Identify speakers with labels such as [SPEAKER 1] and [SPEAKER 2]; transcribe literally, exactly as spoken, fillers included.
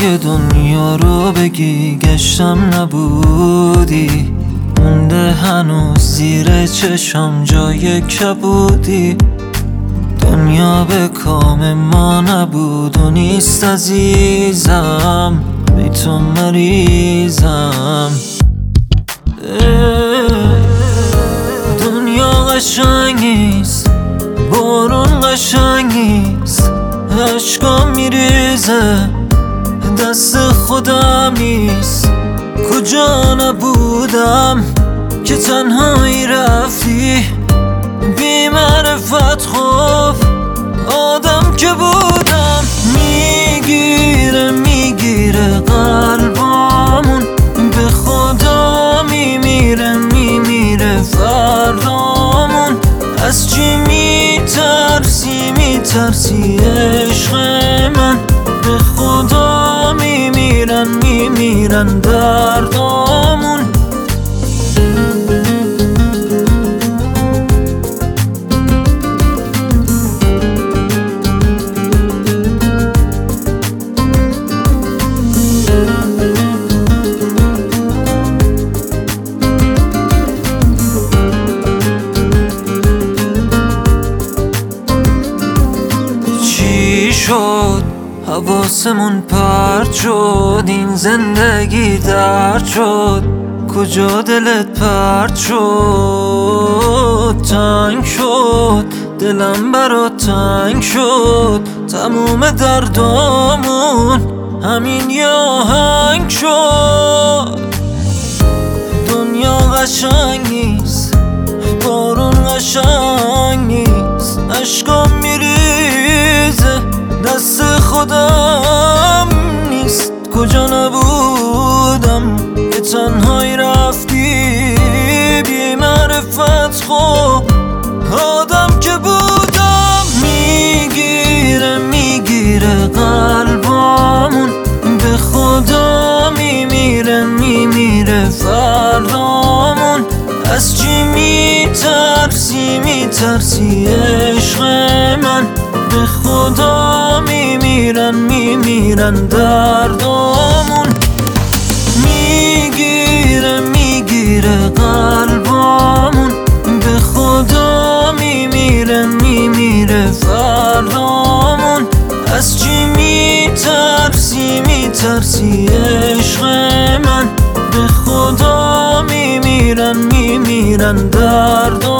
[SPEAKER 1] جای دنیا رو بگی گشتم نبودی، مونده هنوز زیر چشم جای کبودی. دنیا به کام ما نبود و نیست عزیزم، بی تو مریضم. دنیا قشنگ نیست، بارون قشنگ نیست، عشقام میریزه دست خودم نیست. کجا نبودم که تنهایی رفتی، بی معرفت خوف آدم که بودم. میگیره میگیره قلبامون، به خدا میمیره میمیره فردامون. از چی میترسی میترسی عشق من، به خدا میمیرن میمیرن دردامون. شد حواسمون پرت شد، این زندگی درد شد، کجا دلت پرت شد؟ تنگ شد دلم برات تنگ شد، تموم دردامون همین یه آهنگ شد. دنیا قشنگ نیست، بارون قشنگ نیست، عشقام میریزه دست خودم نیست. کجا نبودم که تنهایی رفتی، بی معرفت خوب آدم که بودم. میگیره میگیره قلبامون، به خدا میمیره میمیره فردامون. از چی میترسی میترسی عشق من، به خدا میمیرن میمیرن دردامون. میگیره میگیره قلبامون، به خدا میمیره میمیره فردامون. از چی میترسی میترسی عشق من، به خدا میمیرن میمیرن دردامون.